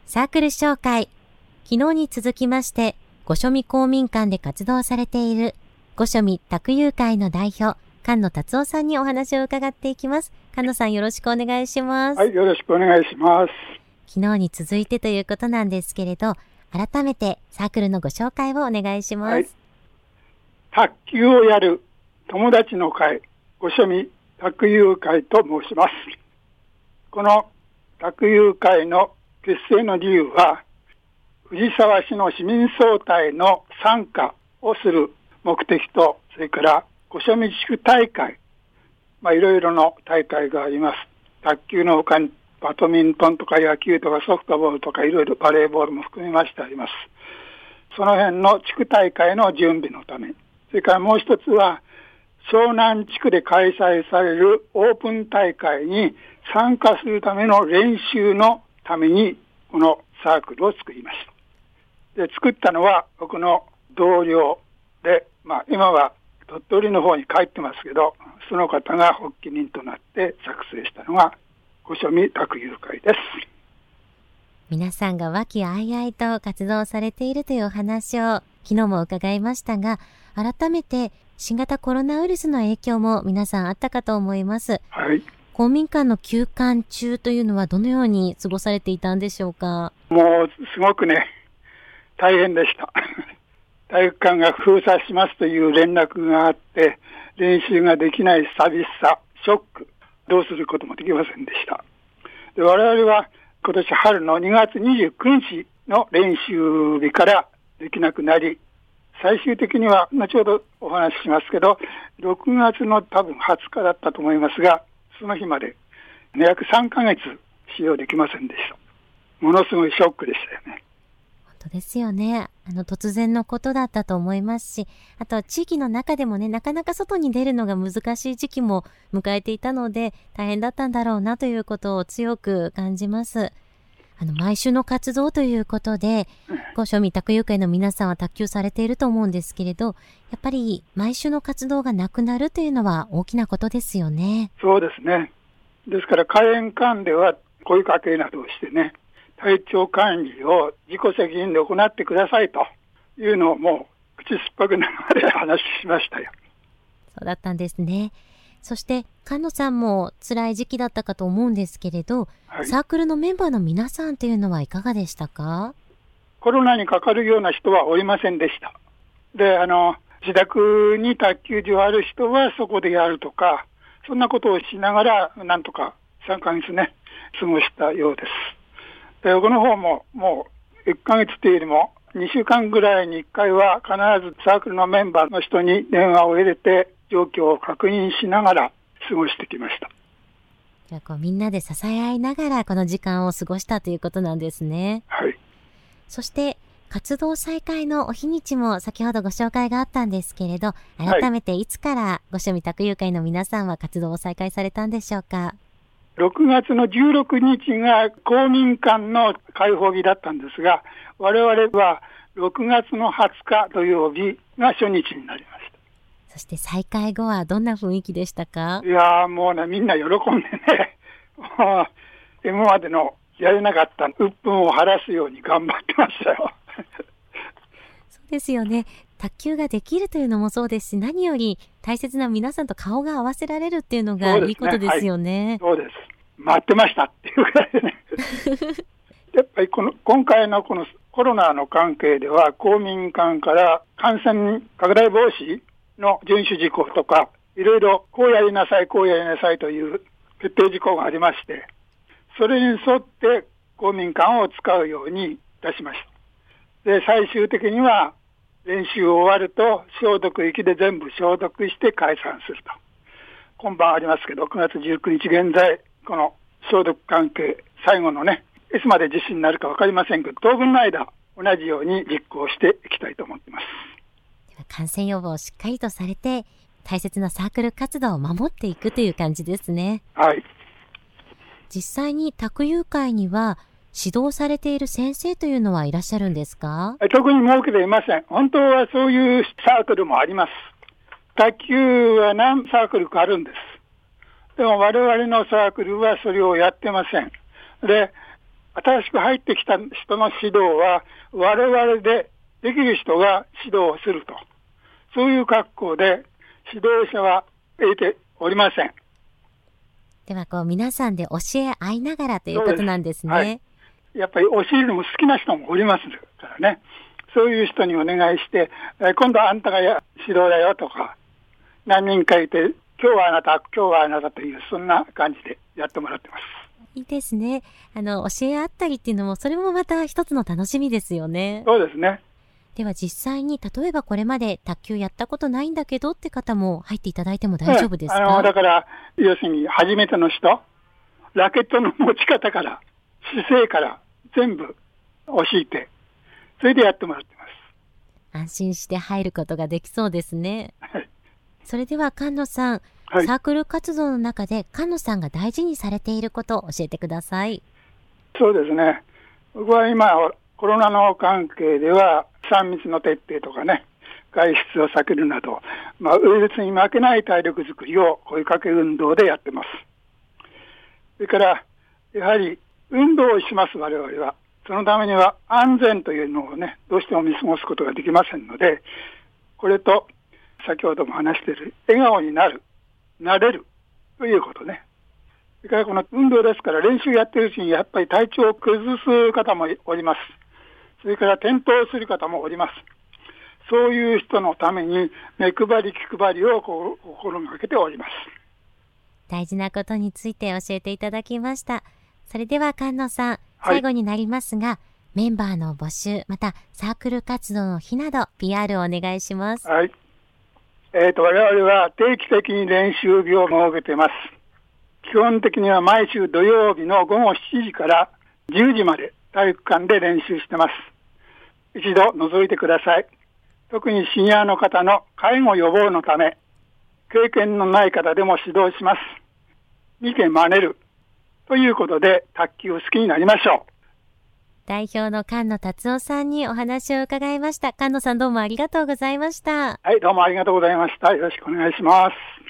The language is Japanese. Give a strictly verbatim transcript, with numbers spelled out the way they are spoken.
サークル紹介。昨日に続きまして、御所見公民館で活動されている御所見卓友会の代表、菅野達夫さんにお話を伺っていきます。菅野さん、よろしくお願いします。 はい、よろしくお願いします。 昨日に続いてということなんですけれど、改めてサークルのご紹介をお願いします。はい、 卓球をやる友達の会、御所見卓友会と申します。この卓友会の結成の理由は、藤沢市の市民総体の参加をする目的と、それから御所見地区大会、まあいろいろな大会があります。卓球の他にバドミントンとか野球とかソフトボールとかいろいろバレーボールも含めましてあります。その辺の地区大会の準備のため、それからもう一つは湘南地区で開催されるオープン大会に参加するための練習のためにこのサークルを作りました。で、作ったのは僕の同僚で、まあ今は鳥取の方に帰ってますけど、その方が発起人となって作成したのが御所見卓友会です。 皆さんが和気あいあいと活動されているというお話を昨日も伺いましたが、改めて新型コロナウイルスの影響も皆さんあったかと思います。 はい。 公民館の休館中というのはどのように過ごされていたんでしょうか。 もうすごくね、大変でした。体育館が封鎖しますという連絡があって、練習ができない寂しさ、ショック、どうすることもできませんでした。で、我々は今年春のにがつにじゅうくにちの練習日からできなくなり、最終的には後ほどお話ししますけど、ろくがつの多分はつかだったと思いますが、その日まで約さんかげつ使用できませんでした。ものすごいショックでしたよね。 本当ですよね。あの突然のことだったと思いますし、あとは地域の中でもね、なかなか外に出るのが難しい時期も迎えていたので、大変だったんだろうなということを強く感じます。あの毎週の活動ということで、御所見卓友会の皆さんは卓球されていると思うんですけれど、やっぱり毎週の活動がなくなるというのは大きなことですよね。 そうですね。ですから開園間では声かけなどをしてね、体調管理を自己責任で行ってくださいというのをもう口酸っぱくながら話しましたよ。 そうだったんですね。そして菅野さんも辛い時期だったかと思うんですけれど、はい、サークルのメンバーの皆さんというのはいかがでしたか？ コロナにかかるような人はおりませんでした。で、あの自宅に卓球場ある人はそこでやるとか、そんなことをしながらなんとかさんかげつね過ごしたようです。で、僕の方ももういっかげつというよりもにしゅうかんぐらいにいっかいは必ずサークルのメンバーの人に電話を入れて状況を確認しながら過ごしてきました。 じゃあこうみんなで支え合いながらこの時間を過ごしたということなんですね。 はい。 そして活動再開のお日にちも先ほどご紹介があったんですけれど、改めていつから御所見卓友会の皆さんは活動を再開されたんでしょうか？ ろくがつのじゅうろくにちが公民館の開放日だったんですが、我々はろくがつのはつか土曜日が初日になりました。 そして再開後はどんな雰囲気でしたか？ いやーもうね、みんな喜んでね、今までのやれなかった鬱憤を晴らすように頑張ってましたよ。 そうですよね。卓球ができるというのもそうですし、何より大切な皆さんと顔が合わせられるっていうのがいいことですよね。 そうですね。はい、そうです。待ってましたっていうぐらいでね。やっぱりこの今回のこのコロナの関係では公民館から感染拡大防止の遵守事項とかいろいろこうやりなさいこうやりなさいという決定事項がありまして、それに沿って公民館を使うようにいたしました。で、最終的には練習終わると消毒液で全部消毒して解散すると。今晩ありますけどくがつじゅうくにち現在この消毒関係最後のね、いつまで実施になるか分かりませんけど、当分の間同じように実行していきたいと思っています。 では感染予防をしっかりとされて大切なサークル活動を守っていくという感じですね。 はい。 実際に卓友会には指導されている先生というのはいらっしゃるんですか？ 特に設けていません。本当はそういうサークルもあります。卓球は何サークルかあるんです。でも我々のサークルはそれをやってません。で、 新しく入ってきた人の指導は我々でできる人が指導をすると、そういう格好で指導者は得ておりません。 ではこう皆さんで教え合いながらということなんですね。 はい、やっぱり教えるのも好きな人もおりますからね。そういう人にお願いして、え今度はあんたがや指導だよとか、何人かいて今日はあなた今日はあなたという、そんな感じでやってもらってます。 いいですね。あの教え合ったりっていうのも、それもまた一つの楽しみですよね。 そうですね。 では実際に、例えばこれまで卓球やったことないんだけどって方も入っていただいても大丈夫ですか？ あのだから要するに初めての人、ラケットの持ち方から姿勢から全部教えて、それでやってもらってます。 安心して入ることができそうですね。 はい、 それでは菅野さん、はい、サークル活動の中で菅野さんが大事にされていることを教えてください。 そうですね。僕は今コロナの関係ではさん密の徹底とかね、外出を避けるなど、まあ、ウイルスに負けない体力づくりを声かけ運動でやってます。それからやはり運動をします我々は。そのためには安全というのをね、どうしても見過ごすことができませんので、これと先ほども話している笑顔になる、なれるということね。それからこの運動ですから練習やってるうちにやっぱり体調を崩す方もおります。それから転倒する方もおります。そういう人のために目配り気配りをこう心がけております。 大事なことについて教えていただきました。それでは菅野さん、最後になりますが、はい、メンバーの募集、またサークル活動の日など ピーアール をお願いします。 はい。えーと、我々は定期的に練習日を設けています。基本的には毎週土曜日のごごしちじからじゅうじまで体育館で練習してます。一度覗いてください。特にシニアの方の介護予防のため、経験のない方でも指導します。見て真似るということで卓球を好きになりましょう。 代表の菅野達夫さんにお話を伺いました。菅野さん、どうもありがとうございました。 はい、どうもありがとうございました。よろしくお願いします。